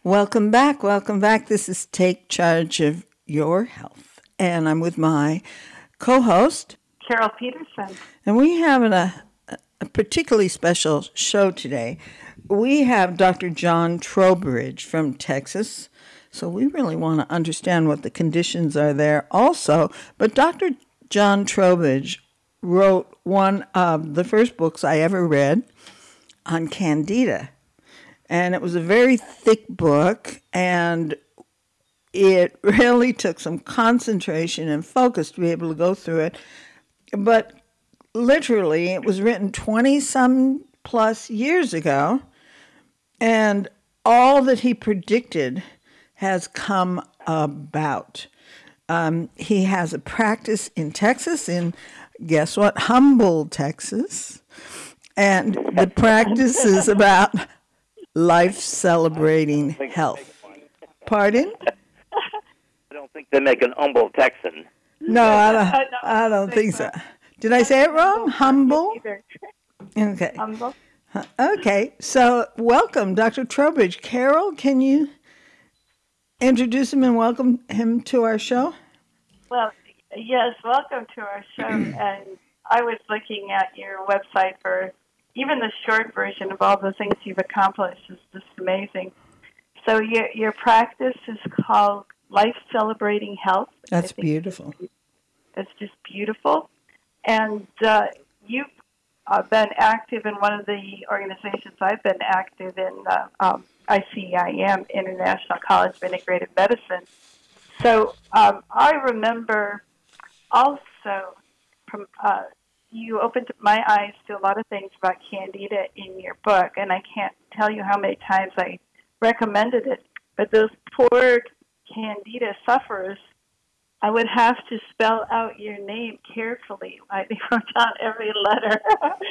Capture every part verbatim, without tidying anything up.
Welcome back. Welcome back. This is Take Charge of Your Health. And I'm with my co-host, Carol Peterson. And we have a, a particularly special show today. We have Doctor John Trowbridge from Texas. So we really want to understand what the conditions are there also. But Doctor John Trowbridge wrote one of the first books I ever read on Candida. And it was a very thick book, and it really took some concentration and focus to be able to go through it. But literally, it was written twenty-some plus years ago, and all that he predicted has come about. Um, he has a practice in Texas, in, guess what, Humboldt, Texas. And the practice is about life celebrating health. Pardon? I don't think they make an humble Texan. No, I don't, I don't think so. Did I say it wrong? Humble? Okay. Humble. Okay. So welcome, Doctor Trowbridge. Carol, can you introduce him and welcome him to our show? Well, yes, welcome to our show. And I was looking at your website for even the short version of all the things you've accomplished is just amazing. So your your practice is called Life Celebrating Health. That's beautiful. It's just beautiful. And uh, you've uh, been active in one of the organizations I've been active in, uh, um, I C I M, International College of Integrative Medicine. So um, I remember also from uh, you opened my eyes to a lot of things about Candida in your book, and I can't tell you how many times I recommended it. But those poor Candida sufferers, I would have to spell out your name carefully. I wrote down every letter.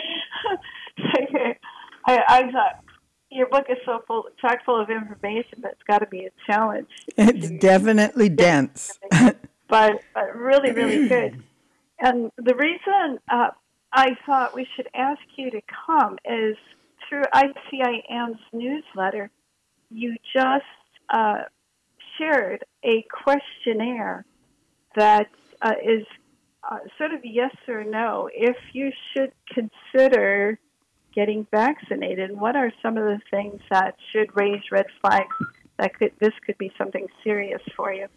I, I thought, your book is so full, chock full of information, but it's got to be a challenge. It's definitely dense. but, but really, really good. And the reason uh, I thought we should ask you to come is through I C I M's newsletter, you just uh, shared a questionnaire that uh, is uh, sort of yes or no if you should consider getting vaccinated. What are some of the things that should raise red flags that could this could be something serious for you?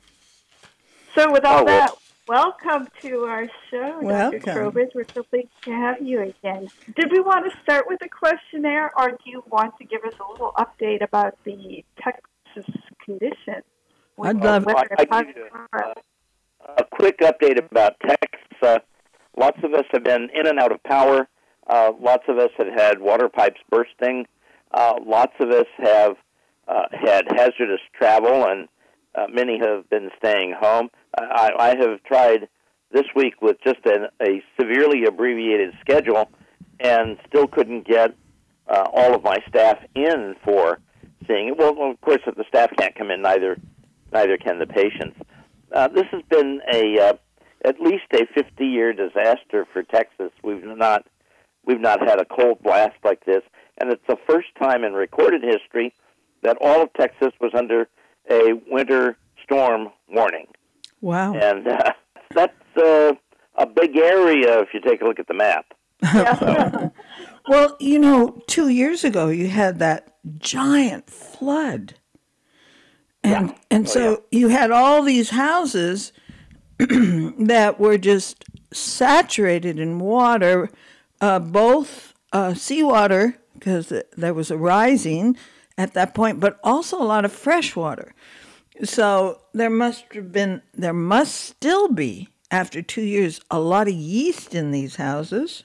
So with all oh, well. that, welcome to our show, Welcome. Doctor Trowbridge. We're so pleased to have you again. Did we want to start with a questionnaire, or do you want to give us a little update about the Texas condition? I'd love well, I give you a, a quick update about Texas. Uh, lots of us have been in and out of power. Uh, lots of us have had water pipes bursting. Uh, lots of us have uh, had hazardous travel, and uh, many have been staying home. I, I have tried this week with just an, a severely abbreviated schedule and still couldn't get uh, all of my staff in for seeing it. Well, of course, if the staff can't come in, neither neither can the patients. Uh, this has been a uh, at least a fifty-year disaster for Texas. We've not we've not had a cold blast like this, and it's the first time in recorded history that all of Texas was under a winter storm warning. Wow. And uh, that's uh, a big area if you take a look at the map. So. Well, you know, two years ago you had that giant flood. And yeah. and oh, so yeah. you had all these houses that were just saturated in water, uh, both uh, seawater, because there was a rising at that point, but also a lot of fresh water. So there must have been, there must still be, after two years, a lot of yeast in these houses.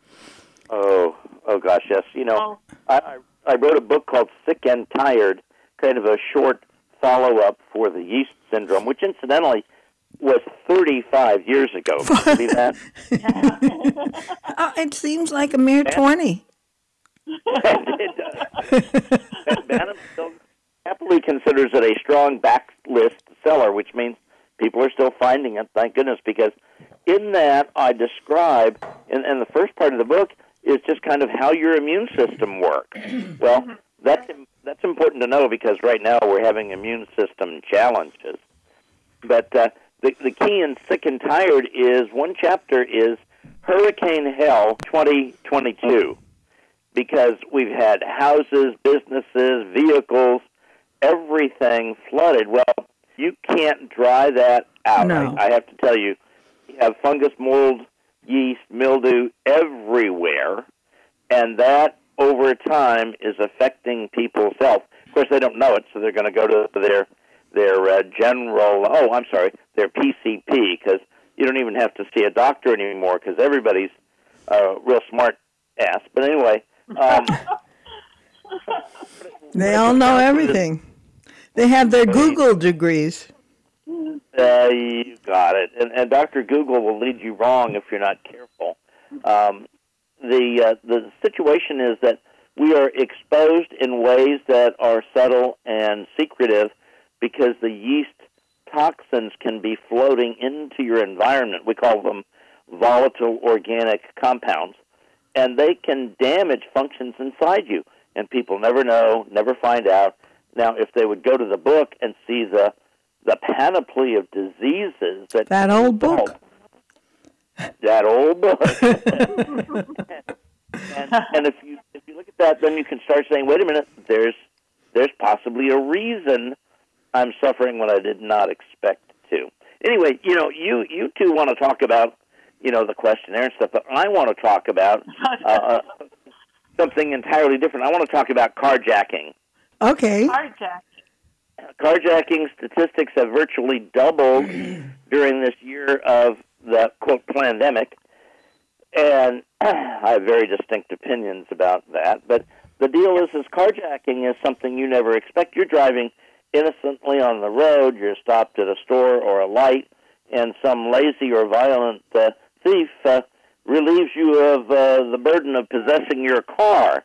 Oh, oh gosh, yes. You know, I, I wrote a book called Sick and Tired, kind of a short follow-up for the yeast syndrome, which incidentally was thirty-five years ago. Can you believe that? uh, it seems like a mere twenty. It does. And Bantam still happily considers it a strong backlist seller, which means people are still finding it, thank goodness, because in that I describe, in, in the first part of the book, is just kind of how your immune system works. Well, that's that's important to know because right now we're having immune system challenges. But uh, the, the key in Sick and Tired is one chapter is Hurricane Hell twenty twenty-two, because we've had houses, businesses, vehicles, everything flooded. Well, you can't dry that out. No. I, I have to tell you, you have fungus, mold, yeast, mildew everywhere, and that over time is affecting people's health. Of course, they don't know it, so they're going to go to their their uh, general, oh, I'm sorry, their P C P, because you don't even have to see a doctor anymore because everybody's uh, real smart ass. But anyway. Um, they all know everything. They have their Google degrees. Uh, you got it. And, and Doctor Google will lead you wrong if you're not careful. Um, the uh, the situation is that we are exposed in ways that are subtle and secretive because the yeast toxins can be floating into your environment. We call them volatile organic compounds, and they can damage functions inside you. And people never know, never find out. Now, if they would go to the book and see the the panoply of diseases that that old book, that old book, and, and if you if you look at that, then you can start saying, wait a minute, there's there's possibly a reason I'm suffering when I did not expect to. Anyway, you know, you you two want to talk about, you know, the questionnaire and stuff, but I want to talk about uh, something entirely different. I want to talk about carjacking. Okay. Carjacking. Carjacking statistics have virtually doubled during this year of the, quote, pandemic, and I have very distinct opinions about that. But the deal is, is carjacking is something you never expect. You're driving innocently on the road, you're stopped at a store or a light, and some lazy or violent uh, thief uh, relieves you of uh, the burden of possessing your car,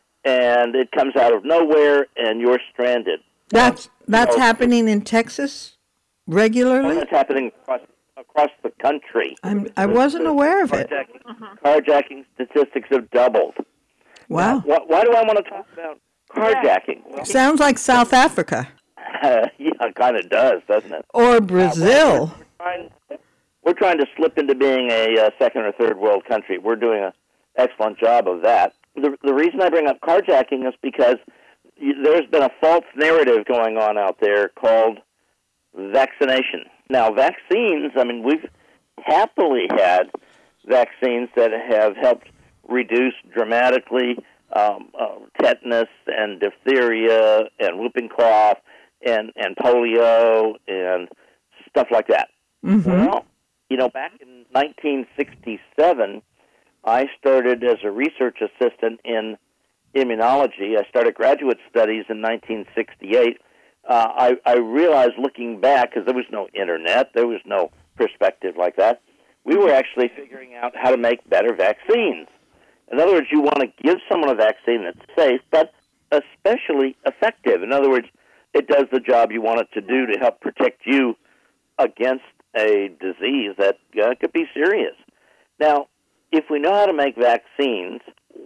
and it comes out of nowhere, and you're stranded. That's that's So- happening in Texas regularly. That's happening across, across the country. I'm I wasn't aware of it. Carjacking, carjacking statistics have doubled. Wow. Why, why do I want to talk about carjacking? Well, Sounds like South Africa uh, yeah, it kind of does, doesn't it? or Brazil. We're trying, we're trying to slip into being a uh, second or third world country. We're doing an excellent job of that. The, the reason I bring up carjacking is because you, there's been a false narrative going on out there called vaccination. Now, vaccines, I mean, we've happily had vaccines that have helped reduce dramatically um, uh, tetanus and diphtheria and whooping cough and, and polio and stuff like that. Mm-hmm. Well, you know, back in nineteen sixty-seven, I started as a research assistant in immunology. I started graduate studies in nineteen sixty-eight. Uh, I, I realized looking back, because there was no internet, there was no perspective like that, we were actually figuring out how to make better vaccines. In other words, you want to give someone a vaccine that's safe, but especially effective. In other words, it does the job you want it to do to help protect you against a disease that uh, could be serious. Now, if we know how to make vaccines,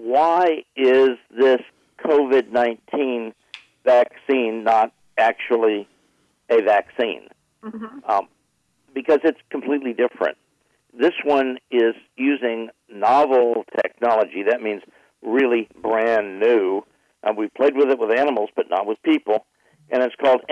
why is this COVID nineteen vaccine not actually a vaccine? Mm-hmm. Um, because it's completely different. This one is using novel technology. That means really brand new. Uh, we played with it with animals, but not with people. And it's called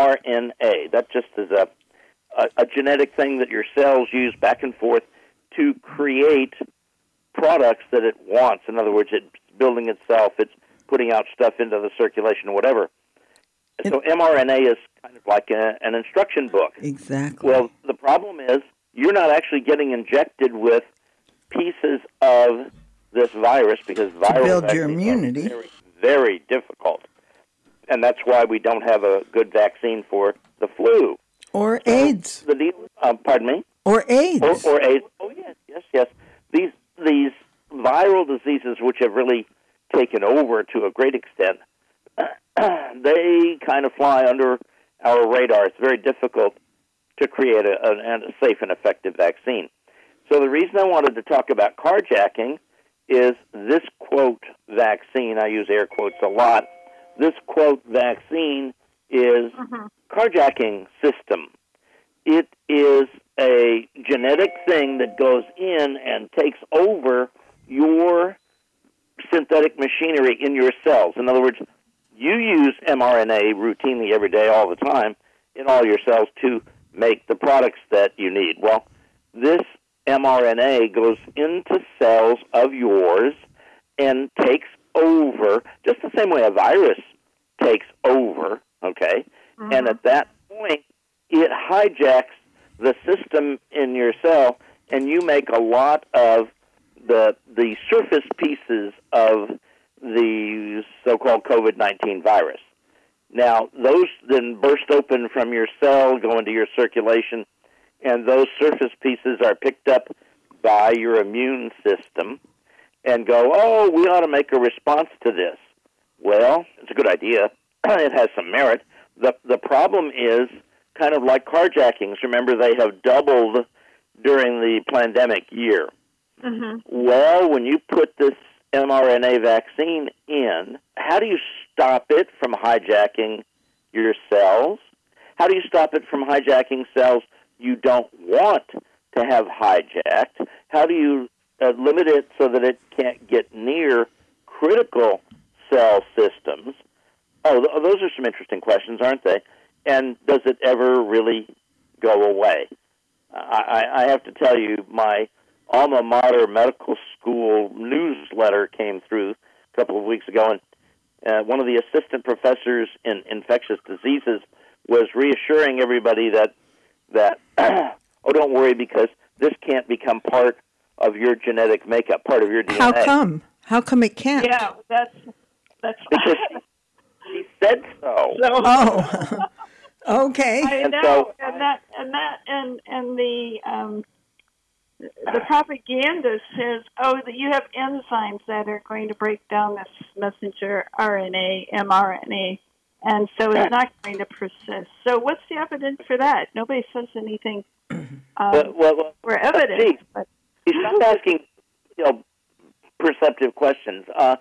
mRNA. That just is a, a, a genetic thing that your cells use back and forth to create products that it wants. In other words, it's building itself. It's putting out stuff into the circulation or whatever. It, so mRNA is kind of like a, an instruction book. Exactly. Well, the problem is you're not actually getting injected with pieces of this virus because viral to build your vaccines immunity. are very, very difficult. And that's why we don't have a good vaccine for the flu. Or So AIDS. The deal, uh, pardon me? Or AIDS. Or, or AIDS. Oh, yes, yes, yes. These, these viral diseases, which have really taken over to a great extent, they kind of fly under our radar. It's very difficult to create a, a, a safe and effective vaccine. So the reason I wanted to talk about carjacking is this, quote, vaccine, I use air quotes a lot, this, quote, vaccine is Mm-hmm. carjacking system. It is a genetic thing that goes in and takes over your synthetic machinery in your cells. In other words, you use mRNA routinely every day, all the time, in all your cells to make the products that you need. Well, this mRNA goes into cells of yours and takes over, just the same way a virus takes over, okay? Mm-hmm. And at that point, it hijacks the system in your cell, and you make a lot of the the surface pieces of the so-called COVID nineteen virus. Now, those then burst open from your cell, go into your circulation, and those surface pieces are picked up by your immune system and go, oh, we ought to make a response to this. Well, it's a good idea. It has some merit. The, the problem is kind of like carjackings. Remember, they have doubled during the pandemic year. Mm-hmm. Well, when you put this mRNA vaccine in, how do you stop it from hijacking your cells? How do you stop it from hijacking cells you don't want to have hijacked? How do you uh, limit it so that it can't get near critical cell systems? Oh, th- those are some interesting questions, aren't they? And does it ever really go away? I, I have to tell you, my alma mater medical school newsletter came through a couple of weeks ago, and uh, one of the assistant professors in infectious diseases was reassuring everybody that, that oh, don't worry, because this can't become part of your genetic makeup, part of your D N A. How come? How come it can't? Yeah, that's that's. Because she said so. So, Oh, okay. I And know, so- and that, and that, and and the um, the propaganda says, oh, that you have enzymes that are going to break down this messenger R N A, mRNA, and so it's not going to persist. So, what's the evidence for that? Nobody says anything um, Well, well, well, for evidence. gee, But you stop asking, you know, perceptive questions. Uh,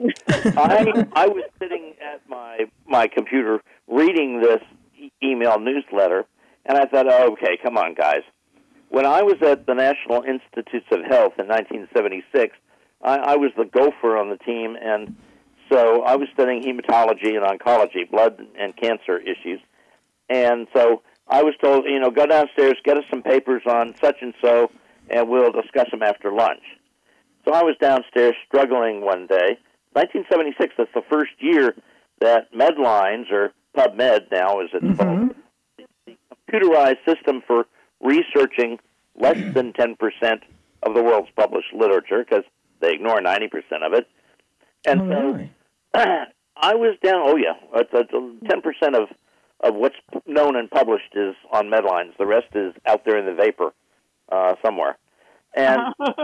I I was sitting at my my computer reading this e- email newsletter, and I thought, oh, okay, come on, guys. When I was at the National Institutes of Health in nineteen seventy-six, I, I was the gopher on the team, and so I was studying hematology and oncology, blood and cancer issues. And so I was told, you know, go downstairs, get us some papers on such and so, and we'll discuss them after lunch. So I was downstairs struggling one day. nineteen seventy-six, that's the first year that Medlines, or PubMed now as it's called, the computerized system for researching less than ten percent of the world's published literature, because they ignore ninety percent of it. And Oh, so really? I was down, oh yeah, it's, it's ten percent of, of what's known and published is on Medlines. The rest is out there in the vapor uh, somewhere. And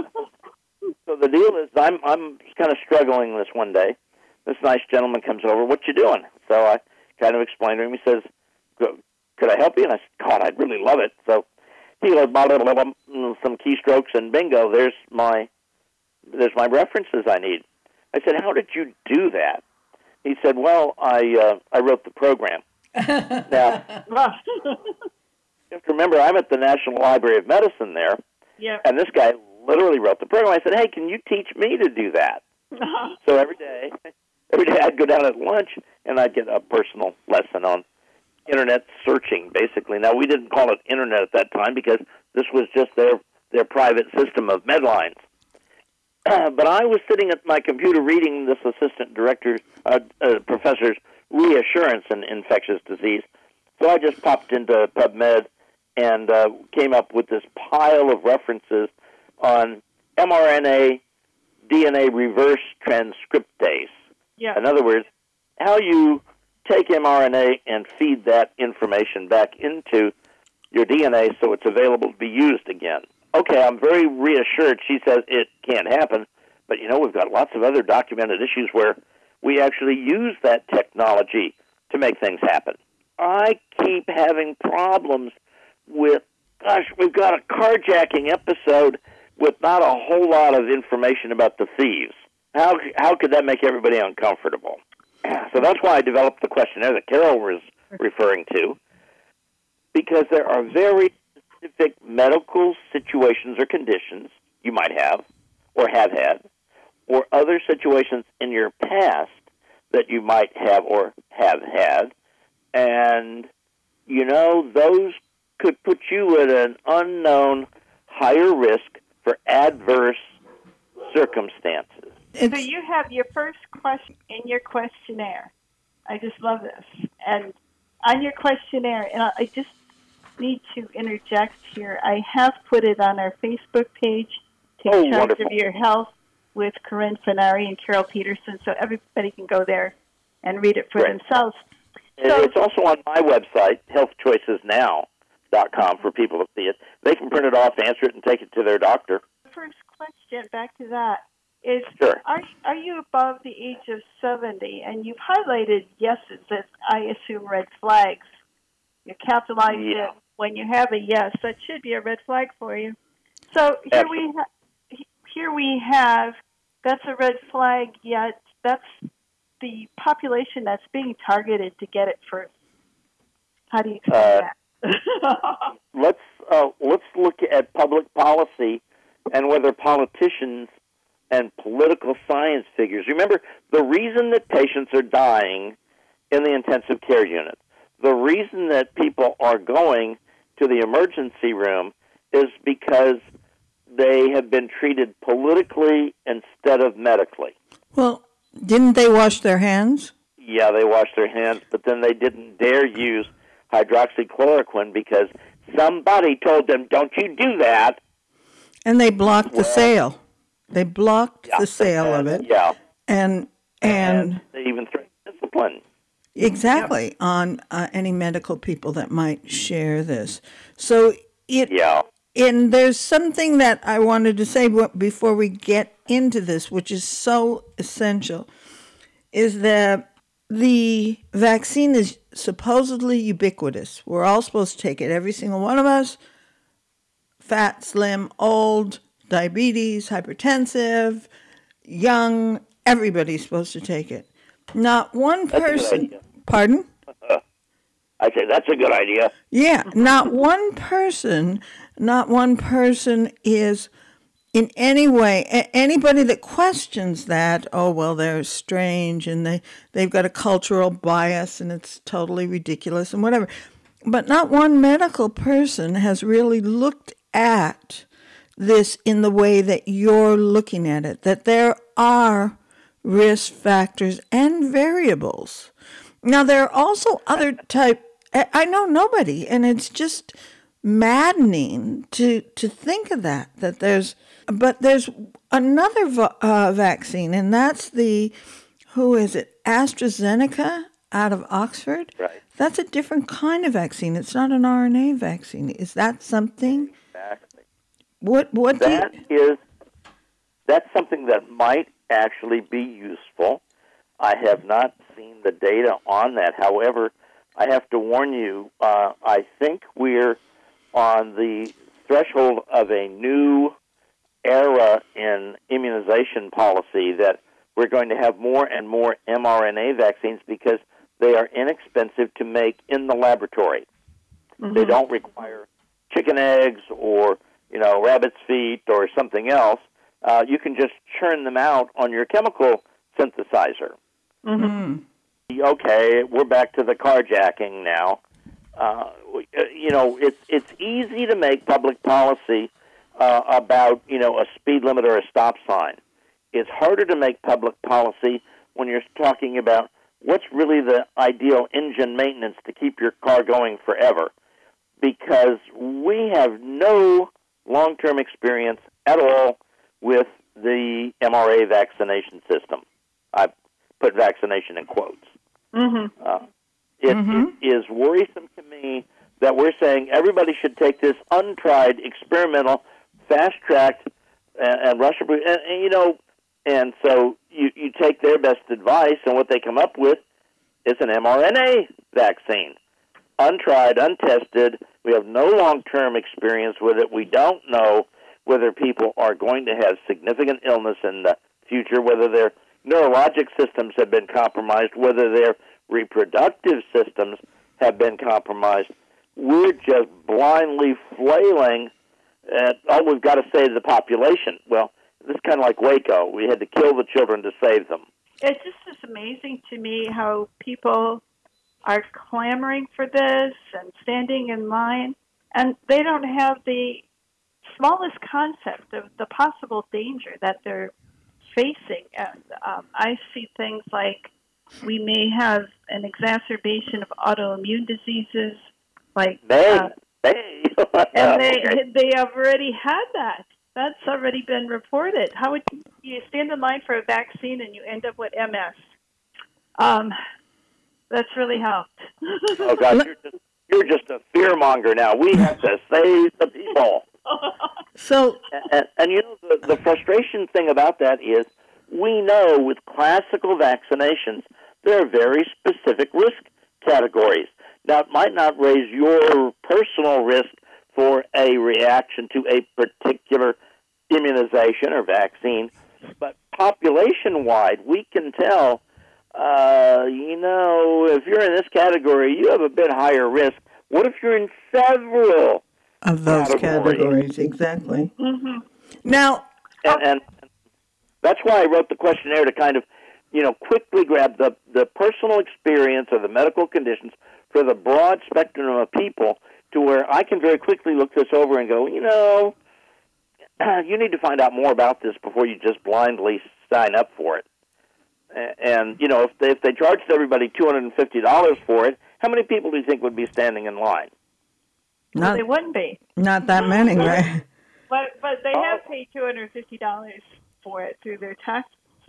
so the deal is, I'm I'm kind of struggling this one day. This nice gentleman comes over. What you doing? So I kind of explained to him. He says, could I help you? And I said, God, I'd really love it. So he goes, blah, blah, blah, blah, some keystrokes, and bingo, there's my there's my references I need. I said, how did you do that? He said, well, I uh, I wrote the program. Now, you have to remember, I'm at the National Library of Medicine there, yeah. and this guy literally wrote the program. I said, hey, can you teach me to do that? So every day, every day I'd go down at lunch, and I'd get a personal lesson on Internet searching, basically. Now, we didn't call it Internet at that time because this was just their, their private system of Medlines. But I was sitting at my computer reading this assistant director, uh, uh, professor's reassurance in infectious disease. So I just popped into PubMed and uh, came up with this pile of references on mRNA D N A reverse transcriptase. Yeah. In other words, how you take mRNA and feed that information back into your D N A so it's available to be used again. Okay, I'm very reassured. She says it can't happen, but, you know, we've got lots of other documented issues where we actually use that technology to make things happen. I keep having problems with, gosh, we've got a carjacking episode with not a whole lot of information about the thieves. How how could that make everybody uncomfortable? So that's why I developed the questionnaire that Carol was referring to, because there are very specific medical situations or conditions you might have or have had, or other situations in your past that you might have or have had, and, you know, those could put you at an unknown higher risk for adverse circumstances. So you have your first question in your questionnaire. I just love this. And on your questionnaire, and I just need to interject here, I have put it on our Facebook page, Take oh, Charge wonderful. of Your Health, with Corinne Fenari and Carol Peterson, so everybody can go there and read it for Right. themselves. And So, it's also on my website, health choices now dot com, for people to see it. They can print it off, answer it, and take it to their doctor. first question, back to that, is Sure. are, are you above the age of seventy? And you've highlighted yeses as, I assume, red flags. You capitalized Yeah. it when you have a yes. That should be a red flag for you. So here we ha- here we have, that's a red flag, yet that's the population that's being targeted to get it first. How do you explain Uh, that? Let's uh, let's look at public policy and whether politicians and political science figures. Remember, the reason that patients are dying in the intensive care unit, the reason that people are going to the emergency room is because they have been treated politically instead of medically. Well, didn't they wash their hands? Yeah, they washed their hands, but then they didn't dare use hydroxychloroquine because somebody told them, don't you do that. And they blocked the Well- sale. They blocked Yeah. the sale of it. Yeah. And and And they even threatened discipline. exactly on uh, any medical people that might share this. So it Yeah. and there's something that I wanted to say w- before we get into this, which is so essential, is that the vaccine is supposedly ubiquitous. We're all supposed to take it, every single one of us, fat, slim, old, diabetes, hypertensive, young, everybody's supposed to take it. Not one That's a good person, idea. pardon? I say that's a good idea. Yeah, not one person, not one person is in any way, a- anybody that questions that, oh, well, they're strange and they, they've got a cultural bias and it's totally ridiculous and whatever. But not one medical person has really looked at this in the way that you're looking at it, that there are risk factors and variables. Now, there are also other type, I I know nobody, and it's just maddening to to think of that, that there's, but there's another va- uh, vaccine, and that's the, who is it, AstraZeneca out of Oxford? Right. That's a different kind of vaccine. It's not an R N A vaccine. Is that something? Exactly. What, what do That you, is, that's something that might actually be useful. I have not seen the data on that. However, I have to warn you, uh, I think we're on the threshold of a new era in immunization policy, that we're going to have more and more mRNA vaccines because they are inexpensive to make in the laboratory. Mm-hmm. They don't require chicken eggs or, you know, rabbit's feet or something else. Uh, you can just churn them out on your chemical synthesizer. Mm-hmm. Okay, we're back to the carjacking now. Uh, you know, it's it's easy to make public policy uh, about, you know, a speed limit or a stop sign. It's harder to make public policy when you're talking about what's really the ideal engine maintenance to keep your car going forever, because we have no long-term experience at all with the M R A vaccination system. I put vaccination in quotes. Mm-hmm. Uh, it, Mhm. it is worrisome to me that we're saying everybody should take this untried, experimental, fast-tracked, and, and Russian, and, and, you know, and so you, you take their best advice, and what they come up with is an mRNA vaccine. Untried, untested. We have no long-term experience with it. We don't know whether people are going to have significant illness in the future, whether they're neurologic systems have been compromised, whether their reproductive systems have been compromised. We're just blindly flailing at all we've got to say to the population. Well, this is kind of like Waco. We had to kill the children to save them. It just is amazing to me how people are clamoring for this and standing in line, and they don't have the smallest concept of the possible danger that they're facing. And um, I see things like we may have an exacerbation of autoimmune diseases, like May, uh, May. and they Okay. they have already had that. That's already been reported. How would you, you stand in line for a vaccine and you end up with M S? Um, that's really helped. Oh, God, you're just, you're just a fearmonger now. We have to save the people. So, And, and you know, the, the frustration thing about that is we know with classical vaccinations, there are very specific risk categories. Now, it might not raise your personal risk for a reaction to a particular immunization or vaccine, but population-wide, we can tell, uh, you know, if you're in this category, you have a bit higher risk. What if you're in several of those categories? categories, exactly. Mm-hmm. Now, And, and that's why I wrote the questionnaire to kind of, you know, quickly grab the, the personal experience of the medical conditions for the broad spectrum of people to where I can very quickly look this over and go, you know, you need to find out more about this before you just blindly sign up for it. And, you know, if they, if they charged everybody two hundred fifty dollars for it, how many people do you think would be standing in line? Well, not they wouldn't be. not that many, right? But but they have paid two hundred fifty dollars for it through their tax.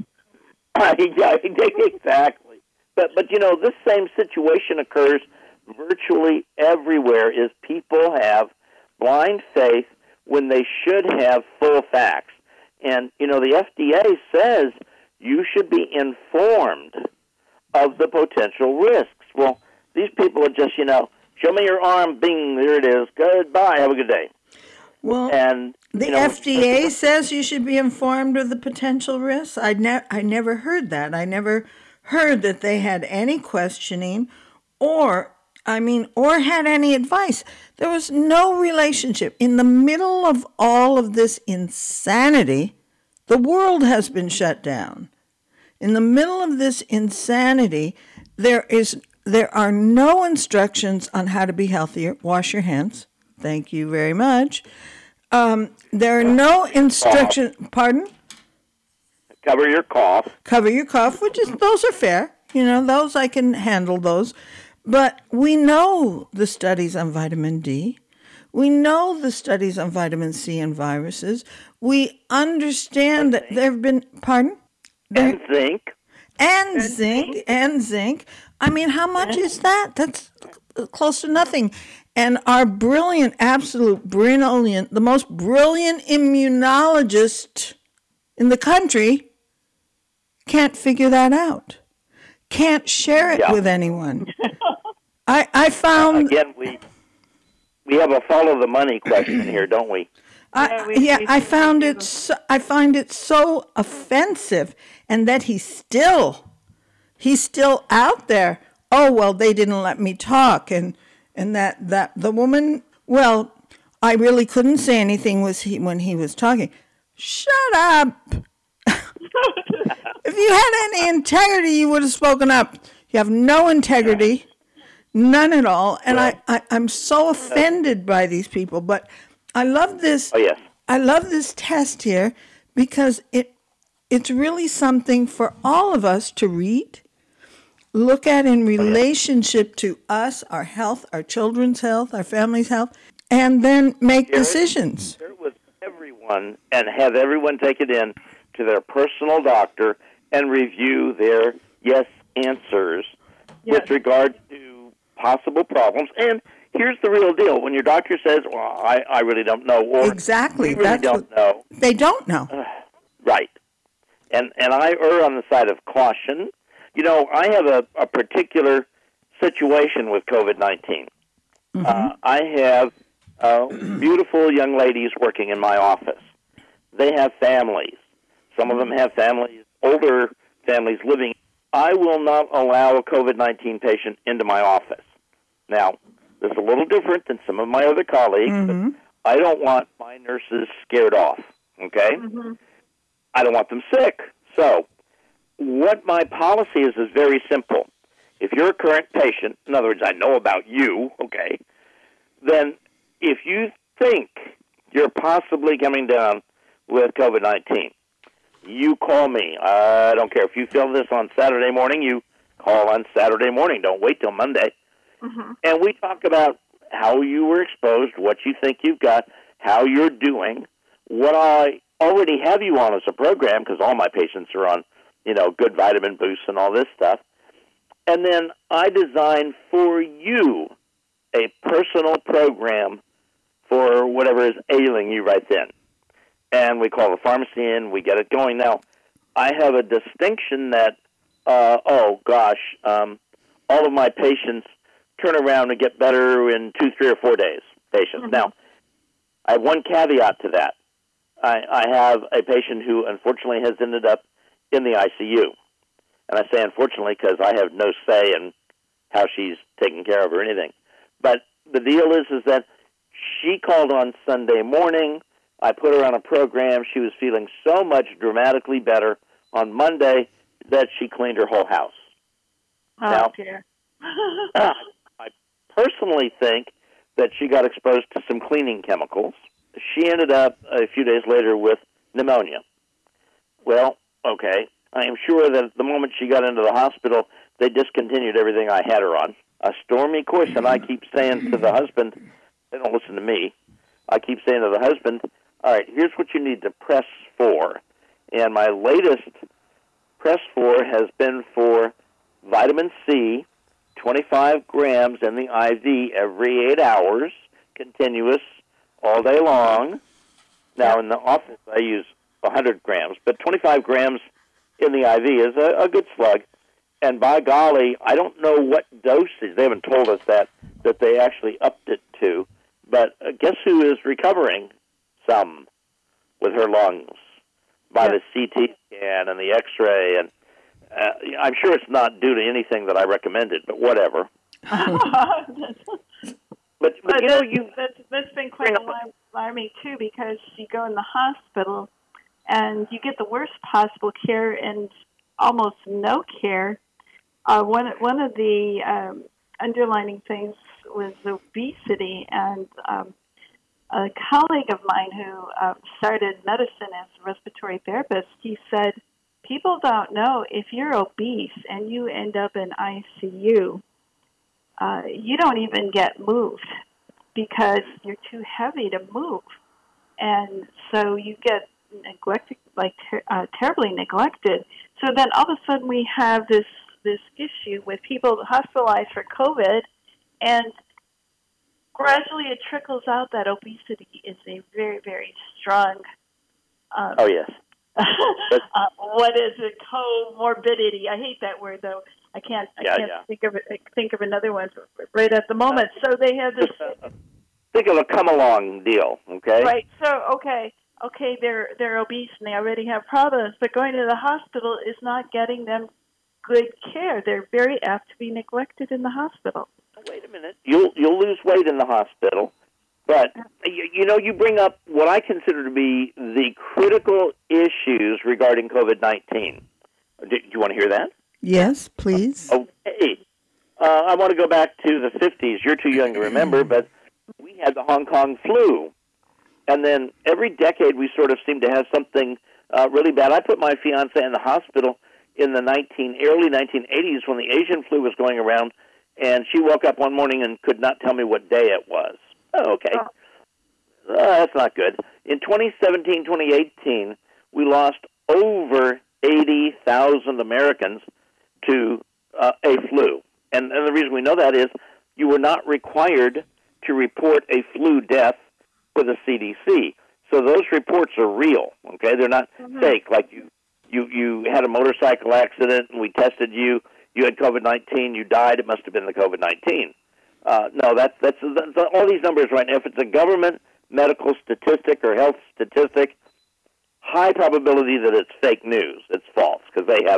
Yeah, exactly. But but you know, this same situation occurs virtually everywhere. Is people have blind faith when they should have full facts, and you know the F D A says you should be informed of the potential risks. Well, these people are just you know, show me your arm, bing, there it is. Goodbye, have a good day. Well, And the you know, F D A says you should be informed of the potential risks. I ne- I never heard that. I never heard that they had any questioning or, I mean, or had any advice. There was no relationship. In the middle of all of this insanity, the world has been shut down. In the middle of this insanity, there is there are no instructions on how to be healthier. Wash your hands. Thank you very much. Um, there are no instructions. Pardon? cover your cough. Cover your cough, which is, those are fair. You know, those I can handle those. But we know the studies on vitamin D. We know the studies on vitamin C and viruses. We understand that there have been, pardon? And zinc. And zinc, and zinc. I mean, how much is that? That's close to nothing. And our brilliant, absolute brilliant, the most brilliant immunologist in the country can't figure that out. Can't share it Yeah. with anyone. I I found Again, we we have a follow the money question here, don't we? I, Yeah, we- yeah, we- I found we it. do. So, I find it so offensive, and that he's still, he's still out there. Oh well, they didn't let me talk, and and that that the woman. Well, I really couldn't say anything was he when he was talking. Shut up. If you had any integrity, you would have spoken up. You have no integrity, none at all, and I, I I'm so offended by these people. But I love this. Oh, yes. I love this test here because it it's really something for all of us to read, look at in relationship to us, our health, our children's health, our family's health, and then make Share it. decisions. Share it with everyone and have everyone take it in to their personal doctor and review their yes answers Yes. with regard to possible problems. And here's the real deal. When your doctor says, well, I, I really don't know, or Exactly. we really That's don't what, know, they don't know. right. And and I err on the side of caution. You know, I have a, a particular situation with COVID nineteen. Mm-hmm. Uh, I have uh, beautiful young ladies working in my office. They have families. Some of them have families, older families living. I will not allow a COVID nineteen patient into my office. Now, this is a little different than some of my other colleagues, Mm-hmm. but I don't want my nurses scared off, okay? Mm-hmm. I don't want them sick. So what my policy is is very simple. If you're a current patient, in other words, I know about you, okay, then if you think you're possibly coming down with COVID nineteen, you call me. I don't care. If you feel this on Saturday morning, you call on Saturday morning. Don't wait till Monday. Mm-hmm. And we talk about how you were exposed, what you think you've got, how you're doing, what I already have you on as a program, because all my patients are on, you know, good vitamin boosts and all this stuff. And then I design for you a personal program for whatever is ailing you right then. And we call the pharmacy in, we get it going. Now, I have a distinction that, uh, oh, gosh, um, all of my patients turn around and get better in two, three, or four days, patients. Mm-hmm. Now, I have one caveat to that. I, I have a patient who, unfortunately, has ended up in the I C U. And I say unfortunately because I have no say in how she's taken care of or anything. But the deal is, is that she called on Sunday morning. I put her on a program. She was feeling so much dramatically better on Monday that she cleaned her whole house. Oh, now, dear. uh, I personally think that she got exposed to some cleaning chemicals. She ended up a few days later with pneumonia. Well, okay, I am sure that the moment she got into the hospital, they discontinued everything I had her on. A stormy course, and I keep saying to the husband, they don't listen to me, I keep saying to the husband, all right, here's what you need to press for. And my latest press for has been for vitamin C, twenty-five grams in the I V every eight hours, continuous, all day long. Now, in the office, I use one hundred grams, but twenty-five grams in the I V is a, a good slug. And by golly, I don't know what dosage, they haven't told us that, that they actually upped it to, but uh, guess who is recovering some with her lungs by the C T scan and the X-ray, and uh, I'm sure it's not due to anything that I recommended, but whatever. But, but, But you know, that's, you that's, that's been quite alarm, alarming, too, because you go in the hospital and you get the worst possible care and almost no care. Uh, one, one of the um, underlining things was obesity, and um, a colleague of mine who uh, started medicine as a respiratory therapist, he said, people don't know if you're obese and you end up in I C U, Uh, you don't even get moved because you're too heavy to move. And so you get neglected, like ter- uh, terribly neglected. So then all of a sudden we have this, this issue with people hospitalized for COVID, and gradually it trickles out that obesity is a very, very strong um, oh, yes. uh, what is it, comorbidity. I hate that word, though. I can't. I Yeah, can't yeah. think of it. Think of another one right at the moment. So they have this. Think of a come-along deal, okay? Right. So okay, okay, they're they're obese and they already have problems, but going to the hospital is not getting them good care. They're very apt to be neglected in the hospital. Wait a minute. You'll you'll lose weight in the hospital, but you, you know you bring up what I consider to be the critical issues regarding COVID nineteen. Do you want to hear that? Yes, please. Okay. Uh, I want to go back to the fifties. You're too young to remember, but we had the Hong Kong flu. And then every decade we sort of seem to have something uh, really bad. I put my fiancée in the hospital in the nineteen early nineteen eighties when the Asian flu was going around, and she woke up one morning and could not tell me what day it was. Oh, okay. Oh. Uh, that's not good. In twenty seventeen, twenty eighteen, we lost over eighty thousand Americans to uh, a flu. And, and the reason we know that is you were not required to report a flu death for the C D C. So those reports are real, okay? They're not mm-hmm. fake, like you, you, you had a motorcycle accident and we tested you, you had COVID nineteen, you died, it must have been the COVID nineteen. Uh, no, that's, that's, that's all these numbers right now. If it's a government medical statistic or health statistic, high probability that it's fake news. It's false because they have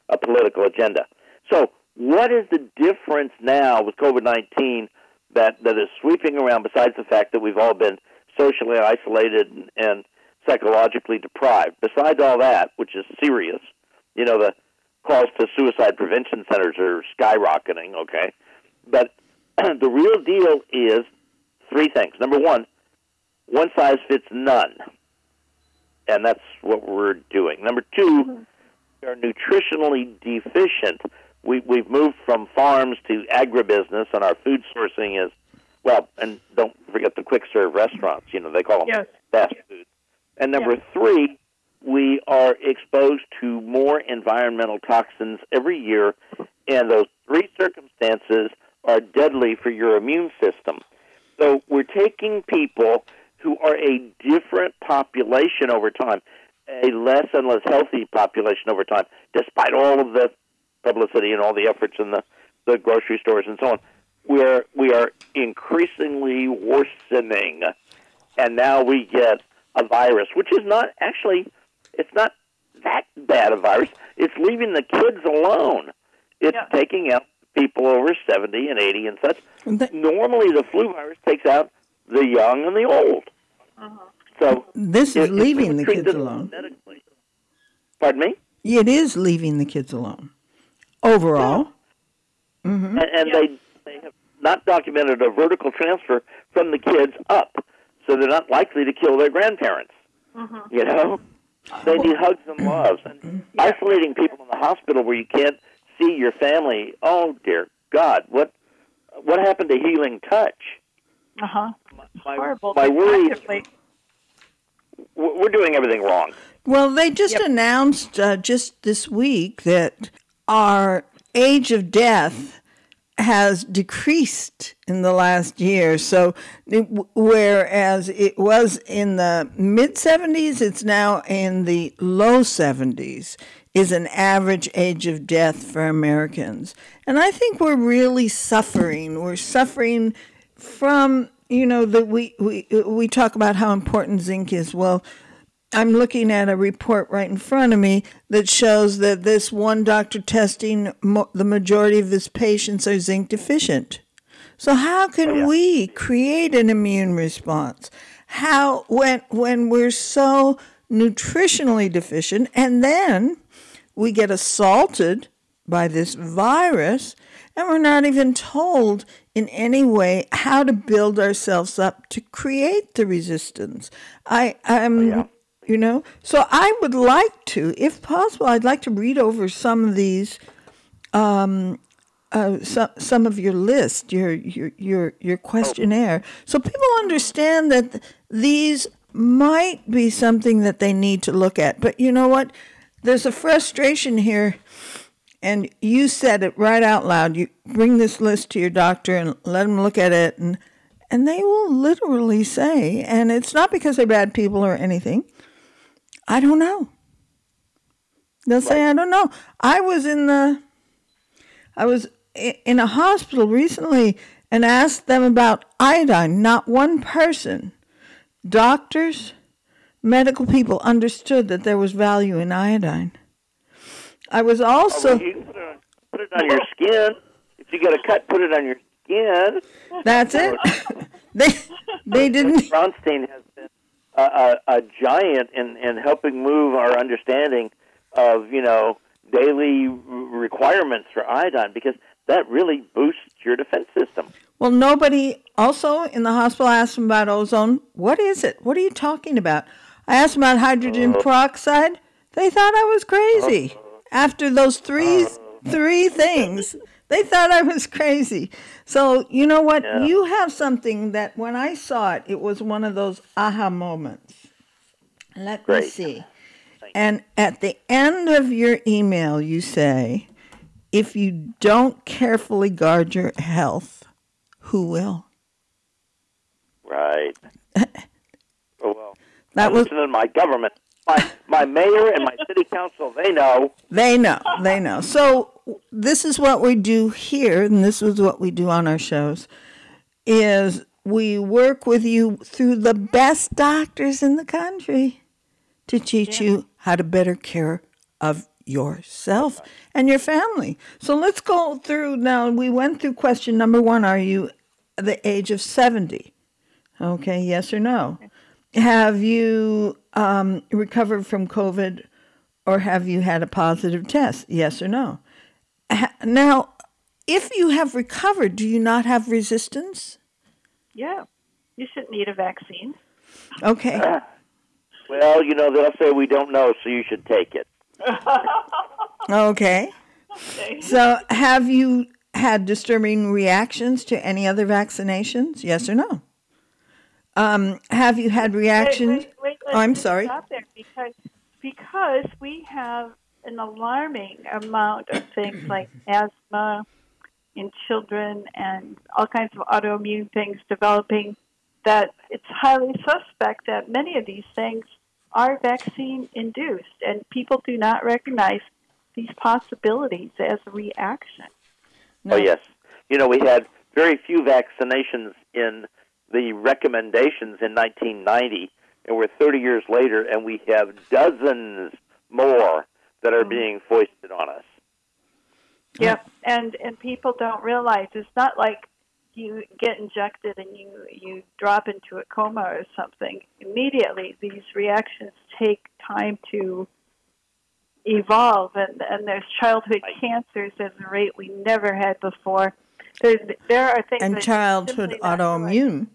a political agenda. So what is the difference now with COVID nineteen that, that is sweeping around, besides the fact that we've all been socially isolated and, and psychologically deprived? Besides all that, which is serious, you know, the calls to suicide prevention centers are skyrocketing, okay? But the real deal is three things. Number one, one size fits none, and that's what we're doing. Number two, we are nutritionally deficient. We, we've moved from farms to agribusiness, and our food sourcing is, well, and don't forget the quick-serve restaurants. You know, they call them yes. fast food. And number yes. three, we are exposed to more environmental toxins every year, and those three circumstances are deadly for your immune system. So we're taking people who are a different population over time, a less and less healthy population over time, despite all of the publicity and all the efforts in the, the grocery stores and so on. We're, we are increasingly worsening, and now we get a virus, which is not actually, it's not that bad a virus. It's leaving the kids alone. It's yeah. taking out people over seventy and eighty and such. That, Normally, the flu virus takes out the young and the old. Uh-huh. So this is leaving the kids alone. Medically. Pardon me? It is leaving the kids alone. Overall. Yeah. Mm-hmm. And, and yeah. they, they have not documented a vertical transfer from the kids up, so they're not likely to kill their grandparents. Mm-hmm. You know? They need hugs and loves. And yeah. isolating people in the hospital where you can't see your family, oh, dear God, what what happened to healing touch? Uh-huh. My, horrible. My worry is we're doing everything wrong. Well, they just yep. announced uh, just this week that our age of death has decreased in the last year. So it, whereas it was in the mid-seventies, it's now in the low seventies is an average age of death for Americans. And I think we're really suffering. We're suffering from, you know, that we, we, we talk about how important zinc is. Well, I'm looking at a report right in front of me that shows that this one doctor testing, mo- the majority of his patients are zinc deficient. So how can oh, yeah. we create an immune response? How, when when we're so nutritionally deficient, and then we get assaulted by this virus, and we're not even told in any way how to build ourselves up to create the resistance. I, I'm... Oh, yeah. You know, so I would like to, if possible, I'd like to read over some of these, um, uh, some some of your list, your your your your questionnaire, so people understand that these might be something that they need to look at. But you know what? There's a frustration here, and you said it right out loud. You bring this list to your doctor and let them look at it, and and they will literally say, and it's not because they're bad people or anything. I don't know. They'll say, I don't know. I was in the, I was in a hospital recently and asked them about iodine. Not one person, doctors, medical people, understood that there was value in iodine. I was also... Oh, well, you put, it on, put it on your skin. If you get a cut, put it on your skin. That's it. they, they didn't... Bronstein has been A, a, a giant in, in helping move our understanding of, you know, daily requirements for iodine, because that really boosts your defense system. Well, nobody also in the hospital asked them about ozone. What is it? What are you talking about? I asked them about hydrogen uh, peroxide. They thought I was crazy. Uh, After those three uh, three things, they thought I was crazy. So, you know what? Yeah. You have something that when I saw it, it was one of those aha moments. Let Great. me see. And at the end of your email, you say, if you don't carefully guard your health, who will? Right. Oh, well, that I'm was listening to my government. My, my mayor and my city council, they know. They know. They know. So this is what we do here, and this is what we do on our shows, is we work with you through the best doctors in the country to teach yeah. you how to better care of yourself and your family. So let's go through now. We went through question number one. Are you the age of seventy? Okay, yes or no? Have you um, recovered from COVID, or have you had a positive test? Yes or no? Ha- now, if you have recovered, do you not have resistance? Yeah, you shouldn't need a vaccine. Okay. Uh, well, you know, they'll say we don't know, so you should take it. Okay. Okay. So have you had disturbing reactions to any other vaccinations? Yes or no? Um, have you had reactions? Wait, wait, wait, let's oh, I'm just sorry. Stop there because, because we have an alarming amount of things like asthma in children and all kinds of autoimmune things developing, that it's highly suspect that many of these things are vaccine-induced, and people do not recognize these possibilities as a reaction. No. Oh, yes. You know, we had very few vaccinations in the recommendations in nineteen ninety, and we're thirty years later, and we have dozens more that are Mm-hmm. being foisted on us. Yep, and and people don't realize it's not like you get injected and you, you drop into a coma or something. Immediately, these reactions take time to evolve, and, and there's childhood cancers at a rate we never had before. There's, there are things And that childhood simply not autoimmune.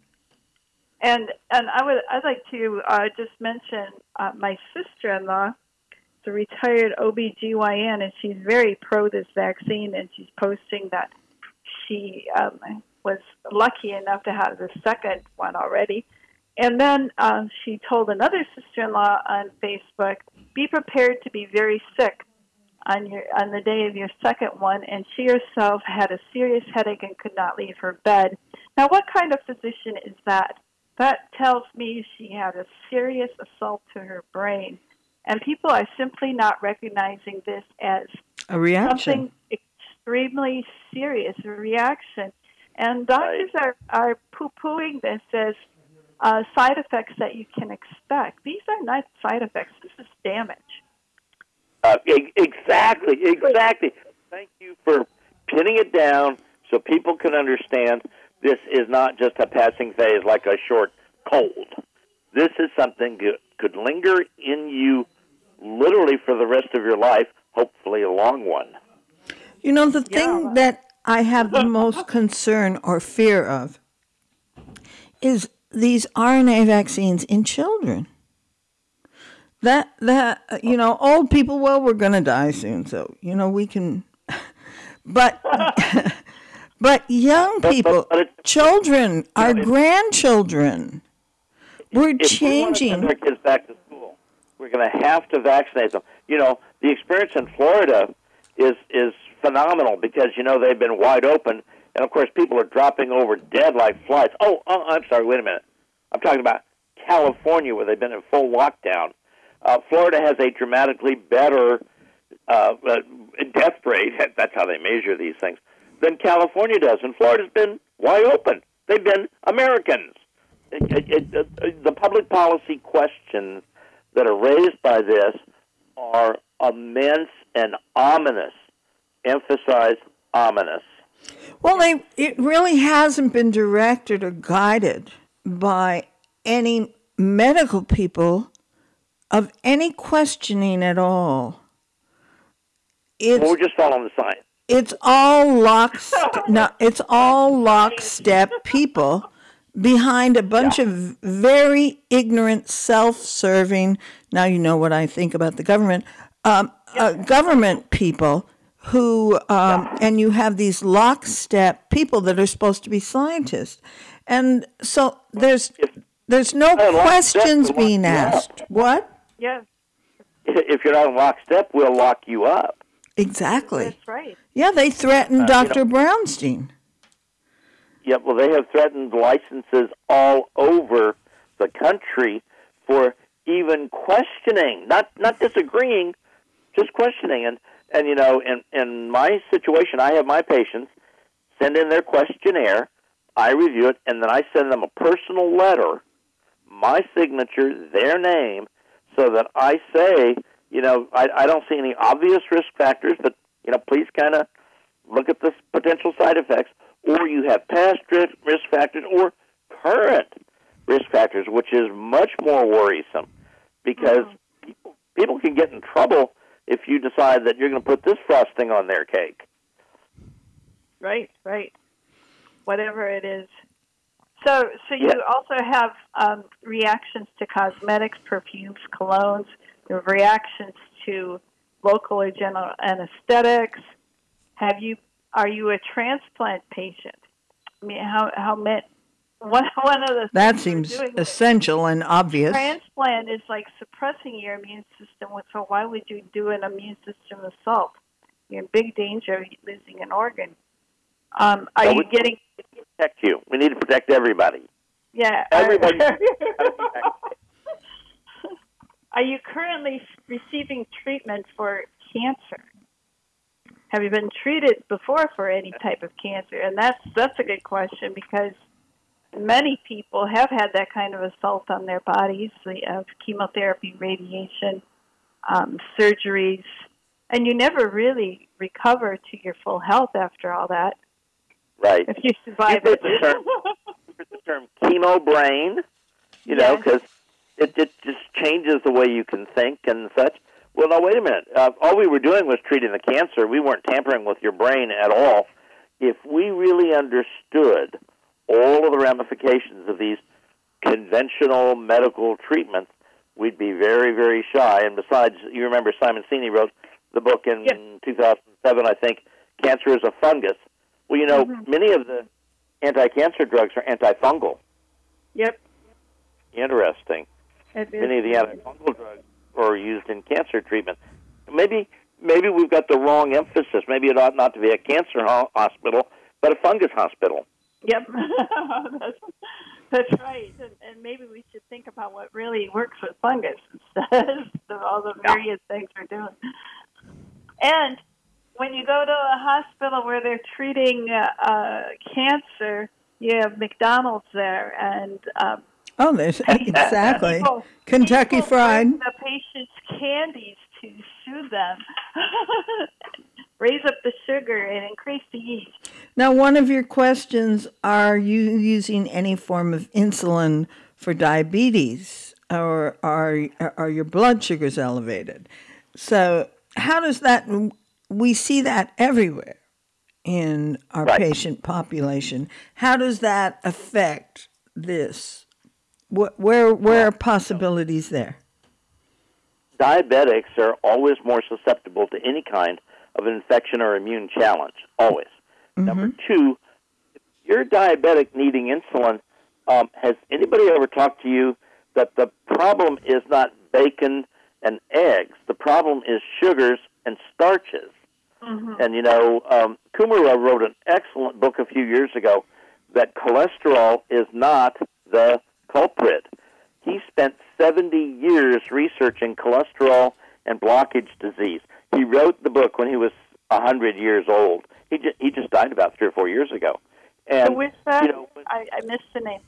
And and I would I'd like to uh, just mention uh, my sister-in-law, the retired O B G Y N, and she's very pro this vaccine, and she's posting that she um, was lucky enough to have the second one already. And then uh, she told another sister-in-law on Facebook, be prepared to be very sick on your on the day of your second one, and she herself had a serious headache and could not leave her bed. Now, what kind of physician is that? That tells me she had a serious assault to her brain. And people are simply not recognizing this as A reaction. something extremely serious, a reaction. And doctors Right. are, are poo-pooing this as uh, side effects that you can expect. These are not side effects. This is damage. Uh, e- exactly, exactly. Thank you for pinning it down so people can understand this is not just a passing phase like a short cold. This is something that could linger in you literally for the rest of your life, hopefully a long one. You know, the thing Yeah. that I have the most concern or fear of is these R N A vaccines in children. That, that uh, you know, old people, well, we're going to die soon, so, you know, we can... But... But young people, but it's- children, our it's- grandchildren, we're If we want to changing. send our kids back to school, we're going to have to vaccinate them. You know, the experience in Florida is is phenomenal because, you know, they've been wide open, and, of course, people are dropping over dead like flies. Oh, oh I'm sorry, wait a minute. I'm talking about California, where they've been in full lockdown. Uh, Florida has a dramatically better uh, uh, death rate, that's how they measure these things, than California does. And Florida's been wide open. They've been Americans. It, it, it, the public policy questions that are raised by this are immense and ominous. Emphasize ominous. Well, they, it really hasn't been directed or guided by any medical people of any questioning at all. It's, Well, we're just following the science. It's all lockstep. No, it's all lockstep people behind a bunch Yeah. of very ignorant, self-serving. Now you know what I think about the government. Um, uh, government people who, um, and you have these lockstep people that are supposed to be scientists, and so there's there's no Well, lockstep questions will lock being you up. asked. What? Yes, If you're not in lockstep, we'll lock you up. Exactly. that's right. Yeah, they threatened Uh, you Doctor know- Brownstein. Yeah, well, they have threatened licenses all over the country for even questioning, not not disagreeing, just questioning. And, and you know, in, in my situation, I have my patients send in their questionnaire, I review it, and then I send them a personal letter, my signature, their name, so that I say You know, I, I don't see any obvious risk factors, but, you know, please kind of look at the potential side effects. Or you have past risk risk factors or current risk factors, which is much more worrisome because mm-hmm. people, people can get in trouble if you decide that you're going to put this frosting on their cake. Right, right. Whatever it is. So, so you yeah. also have um, reactions to cosmetics, perfumes, colognes. You have reactions to local or general anesthetics. Have you? Are you a transplant patient? I mean, how how met? One one of the that seems essential and obvious. Transplant is like suppressing your immune system. So why would you do an immune system assault? You're in big danger of losing an organ. Um, are so you getting? Protect you. We need to protect everybody. Yeah, everybody. Are you currently receiving treatment for cancer? Have you been treated before for any type of cancer? And that's that's a good question because many people have had that kind of assault on their bodies, of chemotherapy, radiation, um, surgeries, and you never really recover to your full health after all that. Right. If you survive you it. The term, the term chemo brain, you yes. know, because it, it just changes the way you can think and such. Well, now, wait a minute. Uh, all we were doing was treating the cancer. We weren't tampering with your brain at all. If we really understood all of the ramifications of these conventional medical treatments, we'd be very, very shy. And besides, you remember Simon Sinek wrote the book in yes. two thousand seven, I think, Cancer is a Fungus. Well, you know, mm-hmm. many of the anti-cancer drugs are antifungal. Yep. Interesting. Many of the antifungal drugs are used in cancer treatment. Maybe maybe we've got the wrong emphasis. Maybe it ought not to be a cancer ho- hospital, but a fungus hospital. Yep. that's, that's right. And, and maybe we should think about what really works with fungus instead of all the various yeah. things we're doing. And when you go to a hospital where they're treating uh, uh, cancer, you have McDonald's there, and um, oh, there's exactly people, Kentucky people Fried. The patients candies to soothe them, raise up the sugar, and increase the yeast. Now, one of your questions: are you using any form of insulin for diabetes, or are are your blood sugars elevated? So, how does that? We see that everywhere in our right. patient population. How does that affect this? What, where where are possibilities there? Diabetics are always more susceptible to any kind of infection or immune challenge, always. Mm-hmm. Number two, if you're diabetic needing insulin, um, has anybody ever talked to you that the problem is not bacon and eggs? The problem is sugars and starches. Mm-hmm. And, you know, um, Kumara wrote an excellent book a few years ago that cholesterol is not the culprit. He spent seventy years researching cholesterol and blockage disease. He wrote the book when he was one hundred years old. He just, he just died about three or four years ago. And, so with that, you know, I, I missed the name.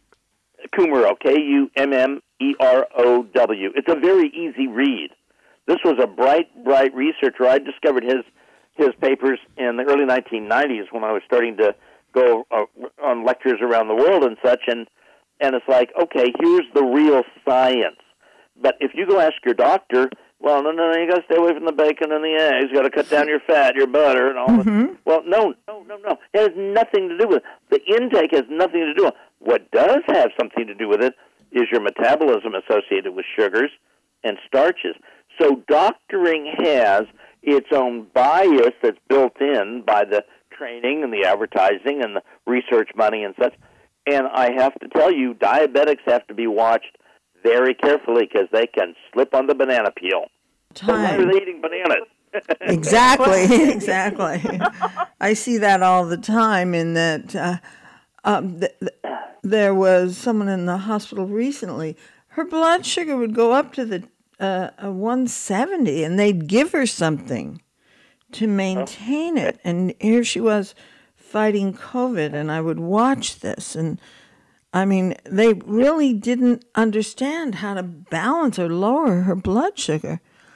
Kumaro, K U M M E R O W. It's a very easy read. This was a bright, bright researcher. I discovered his his papers in the early nineteen nineties when I was starting to go uh, on lectures around the world and such, and and it's like, okay, here's the real science. But if you go ask your doctor, well, no, no, no, you got to stay away from the bacon and the eggs. You got to cut down your fat, your butter, and all mm-hmm. that. Well, no, no, no, no. It has nothing to do with it. The intake has nothing to do with it. What does have something to do with it is your metabolism associated with sugars and starches. So doctoring has its own bias that's built in by the training and the advertising and the research money and such. And I have to tell you, diabetics have to be watched very carefully because they can slip on the banana peel. Time. So why are they eating bananas? Exactly, exactly. I see that all the time in that uh, um, th- th- there was someone in the hospital recently. Her blood sugar would go up to the uh, a one seventy, and they'd give her something to maintain it. And here she was fighting COVID, and I would watch this. And, I mean, they really didn't understand how to balance or lower her blood sugar.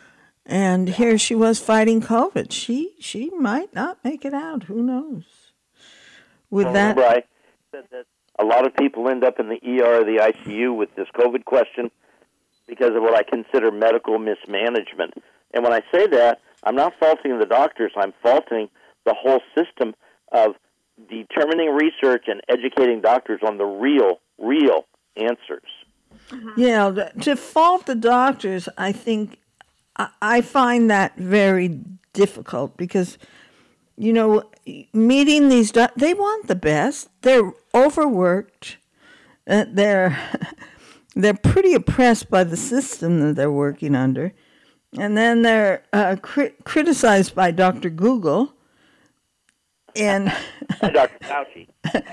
And here she was fighting COVID. She she might not make it out. Who knows? With well, that, remember I said that a lot of people end up in the E R or the I C U with this COVID question because of what I consider medical mismanagement. And when I say that, I'm not faulting the doctors. I'm faulting the whole system of determining research and educating doctors on the real, real answers. Yeah, to fault the doctors, I think, I find that very difficult because, you know, meeting these, do- they want the best. They're overworked. Uh, they're, they're pretty oppressed by the system that they're working under. And then they're uh, cri- criticized by Doctor Google. And Doctor Fauci.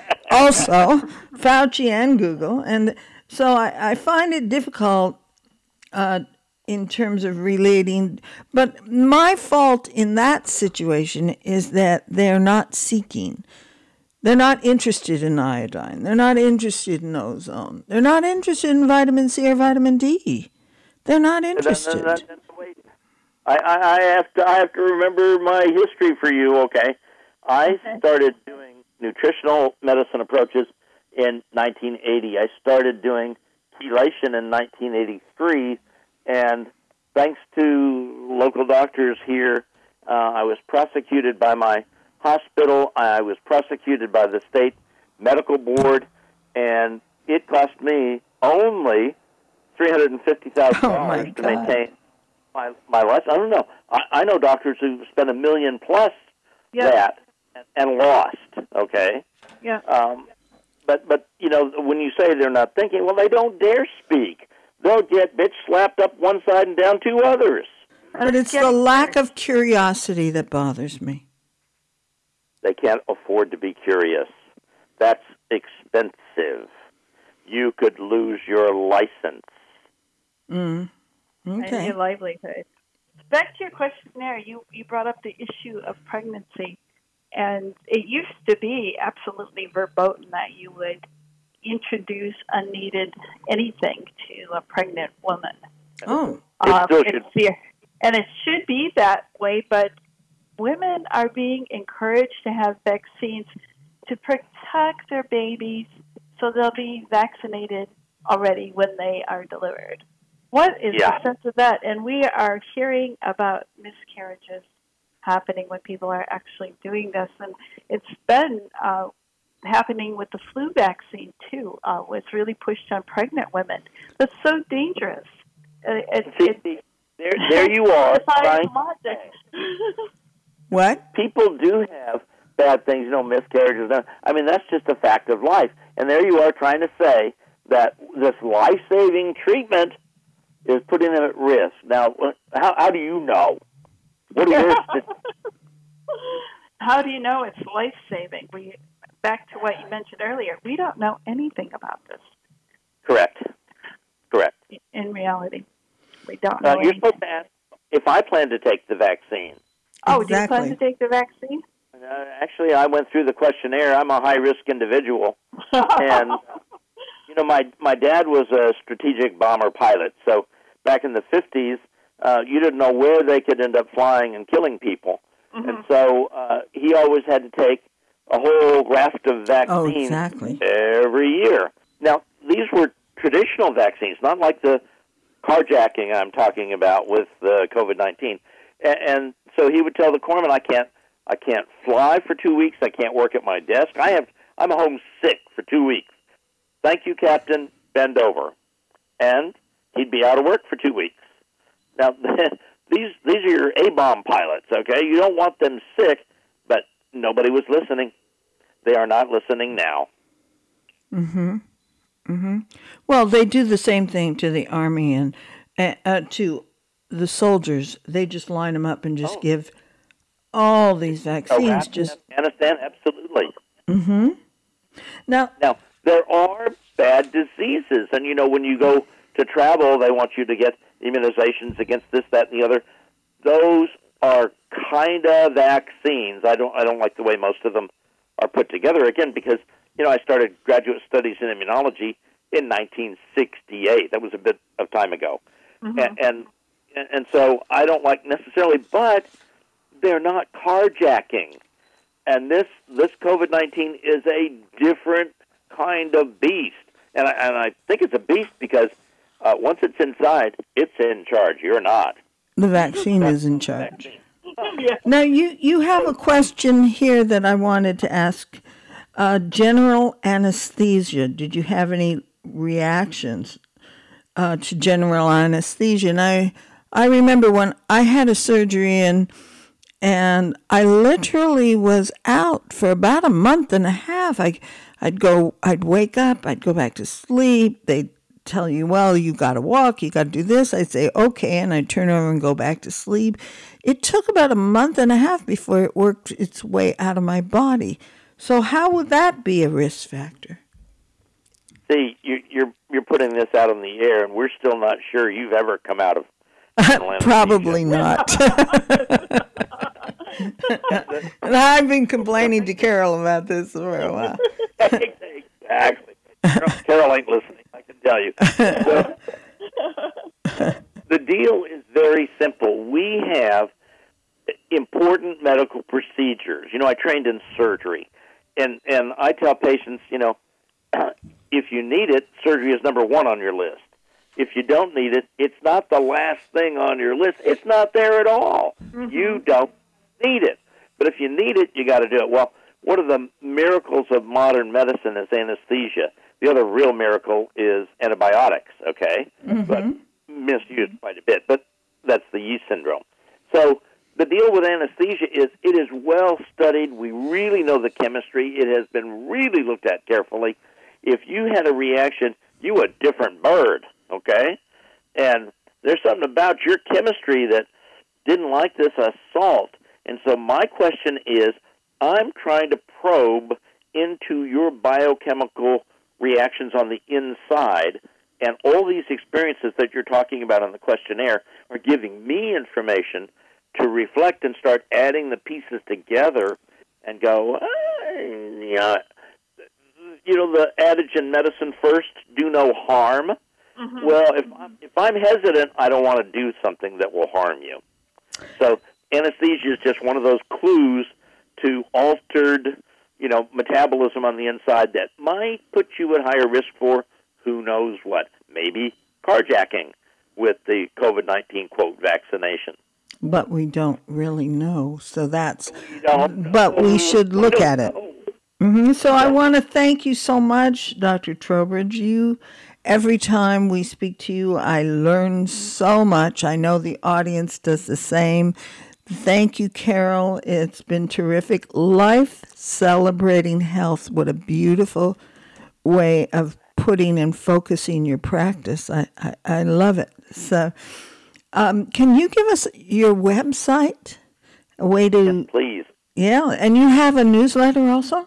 also, Fauci and Google. And so I, I find it difficult uh, in terms of relating. But my fault in that situation is that they're not seeking. They're not interested in iodine. They're not interested in ozone. They're not interested in vitamin C or vitamin D. They're not interested. That, that, that, wait. I, I, I have to. I have to remember my history for you. Okay, I started doing nutritional medicine approaches in nineteen eighty. I started doing chelation in nineteen eighty-three, and thanks to local doctors here, uh, I was prosecuted by my hospital. I was prosecuted by the state medical board, and it cost me only three hundred and fifty thousand dollars oh to maintain my my life. I don't know. I, I know doctors who spent a million plus Yep. that and, and lost. Okay. Yeah. Um, but but you know, when you say they're not thinking, well, they don't dare speak. They'll get bitch slapped up one side and down two others. But it's the lack of curiosity that bothers me. They can't afford to be curious. That's expensive. You could lose your license. Mm. And Okay. your livelihood. Back to your questionnaire, you, you brought up the issue of pregnancy, and it used to be absolutely verboten that you would introduce unneeded anything to a pregnant woman. Oh. Um, still it's the- and it should be that way, but women are being encouraged to have vaccines to protect their babies so they'll be vaccinated already when they are delivered. What is Yeah. the sense of that? And we are hearing about miscarriages happening when people are actually doing this. And it's been uh, happening with the flu vaccine, too. Uh, it's really pushed on pregnant women. That's so dangerous. Uh, it, See, it, see, there, there you are. defies trying- logic. What? People do have bad things, you know, miscarriages. I mean, that's just a fact of life. And there you are trying to say that this life-saving treatment is putting them at risk. Now, how, how do you know? What is it? How do you know it's life-saving? We back to what you mentioned earlier. We don't know anything about this. Correct. Correct. In reality, we don't know Uh, you're anything. supposed to ask if I plan to take the vaccine. Oh, do you Exactly. plan to take the vaccine? Uh, actually, I went through the questionnaire. I'm a high-risk individual. And, you know, my, my dad was a strategic bomber pilot. So back in the fifties, uh, you didn't know where they could end up flying and killing people. Mhm. And so uh, he always had to take a whole raft of vaccines Oh, exactly. every year. Now, these were traditional vaccines, not like the carjacking I'm talking about with uh, COVID nineteen. And, and so he would tell the corpsman, I can't I can't fly for two weeks. I can't work at my desk. I have I'm home sick for two weeks. Thank you, Captain. Bend over. And he'd be out of work for two weeks. Now, these these are your A-bomb pilots, okay? You don't want them sick, but nobody was listening. They are not listening now. Mm-hmm. Mm-hmm. Well, they do the same thing to the Army and uh, uh, to the soldiers. They just line them up and just Oh. give all these vaccines. Iraq, Just Afghanistan, absolutely. mm-hmm. Now, Now, there are bad diseases, and, you know, when you go to travel, they want you to get immunizations against this, that, and the other. Those are kind of vaccines. I don't I don't like the way most of them are put together, again, because, you know, I started graduate studies in immunology in nineteen sixty-eight. That was a bit of time ago. Mhm. And, and and, and so I don't like necessarily, but they're not carjacking. And this this COVID nineteen is a different kind of beast. And I, and I think it's a beast because uh, once it's inside, it's in charge. You're not. The vaccine is in charge. Now, you, you have a question here that I wanted to ask. Uh, general anesthesia, did you have any reactions uh, to general anesthesia? And I, I remember when I had a surgery and, and I literally was out for about a month and a half. I, I'd go, I'd wake up, I'd go back to sleep. They'd tell you, well, you got to walk, you got to do this. I'd say, okay, and I'd turn over and go back to sleep. It took about a month and a half before it worked its way out of my body. So how would that be a risk factor? See, you, you're you're putting this out on the air, and we're still not sure you've ever come out of Probably not. And I've been complaining to Carol about this for a while. Exactly. Carol, Carol ain't listening, I can tell you. So, the deal is very simple. We have important medical procedures. You know, I trained in surgery, and, and I tell patients, you know, if you need it, surgery is number one on your list. If you don't need it, it's not the last thing on your list. It's not there at all. Mm-hmm. You don't need it. But if you need it, you got to do it. Well, one of the miracles of modern medicine is anesthesia. The other real miracle is antibiotics, okay? Mm-hmm. But misused quite a bit. But that's the yeast syndrome. So the deal with anesthesia is it is well studied. We really know the chemistry. It has been really looked at carefully. If you had a reaction, you a different bird, okay? And there's something about your chemistry that didn't like this assault. And so my question is, I'm trying to probe into your biochemical reactions on the inside, and all these experiences that you're talking about on the questionnaire are giving me information to reflect and start adding the pieces together and go, ah, yeah, you know, the adage in medicine, first, do no harm. Mm-hmm. Well, if I'm, if I'm hesitant, I don't want to do something that will harm you. So anesthesia is just one of those clues to altered, you know, metabolism on the inside that might put you at higher risk for who knows what, maybe carjacking with the COVID nineteen, quote, vaccination. But we don't really know, so that's, we don't but know. we should look we at it. Mm-hmm. So I want to thank you so much, Doctor Trowbridge. You, every time we speak to you, I learn so much. I know the audience does the same. Thank you, Carol. It's been terrific. Life celebrating health. What a beautiful way of putting and focusing your practice. I, I, I love it. So um, can you give us your website? A way to... Yes, please. Yeah, and you have a newsletter also?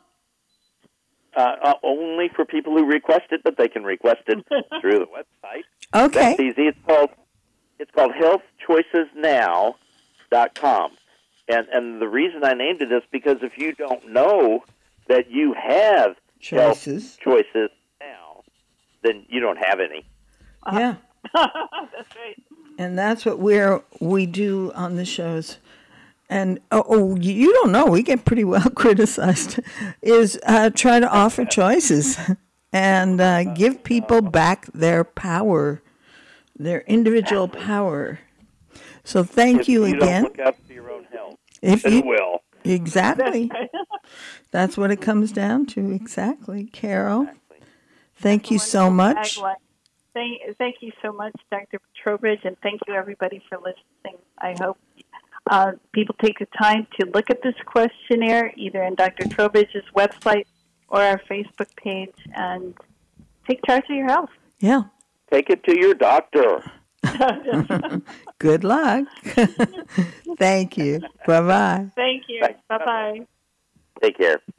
Uh, uh, only for people who request it, but they can request it through the website. Okay. That's easy. It's called, it's called health choices now dot com. And and the reason I named it is because if you don't know that you have choices, health choices now, then you don't have any. Yeah. That's right. And that's what we're we do on the shows. And oh, oh, you don't know, we get pretty well criticized, is uh, try to offer choices and uh, give people back their power, their individual power. So thank if you, you again. Don't look out for your own health. If you you will. Exactly. That's what it comes down to. Exactly. Carol, exactly. Thank That's you so much. Thank, thank you so much, Doctor Trowbridge, and thank you, everybody, for listening. I hope uh, people take the time to look at this questionnaire, either in Doctor Trowbridge's website or our Facebook page, and take charge of your health. Yeah. Take it to your doctor. Good luck. Thank you. Bye-bye. Thank you. Bye-bye. Take care.